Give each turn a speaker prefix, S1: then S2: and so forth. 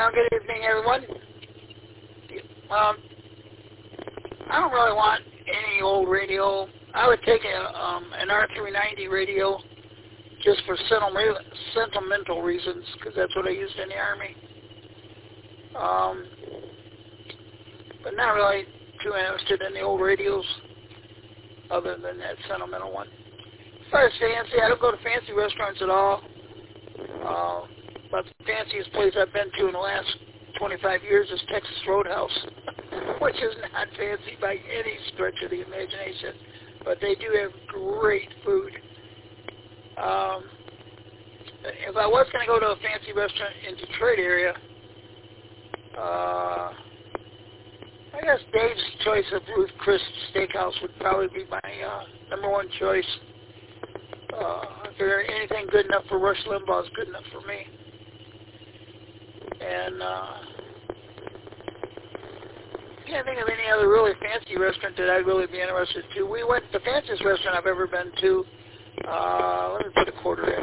S1: Well, good evening, everyone. I don't really want any old radio. I would take an R390 radio just for sentimental reasons, because that's what I used in the Army. But not really too interested in the old radios, other than that sentimental one. As far as fancy, I don't go to fancy restaurants at all. But the fanciest place I've been to in the last 25 years is Texas Roadhouse, which is not fancy by any stretch of the imagination, but they do have great food. If I was going to go to a fancy restaurant in Detroit area, I guess Dave's choice of Ruth Chris Steakhouse would probably be my number one choice. If there's anything good enough for Rush Limbaugh is good enough for me. And can't think of any other really fancy restaurant that I'd really be interested to. We went to the fanciest restaurant I've ever been to. Let me put a quarter in.